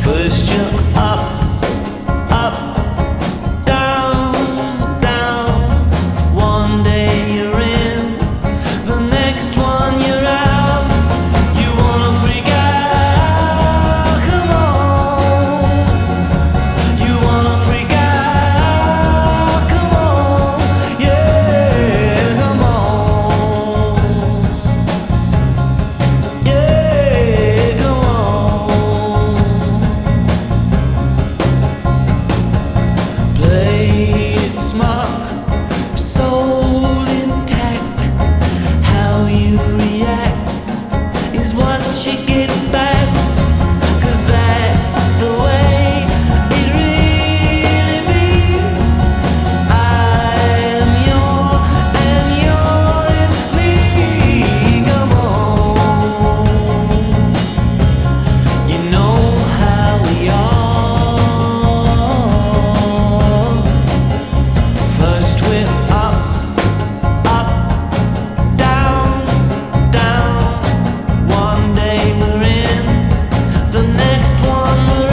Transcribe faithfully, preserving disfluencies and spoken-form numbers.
First you're up, up, down, down. One day you're in, the next one you're out. You wanna freak out, come on. You wanna freak out, come on. Yeah, come on. Yeah, come on. Play it smart, soul intact. How you react is what you get back. 'Cause that's the way it really be. I am your and you're me. Come on. You know how we are. First we're up, up, down, down. One day we're in, the next one we're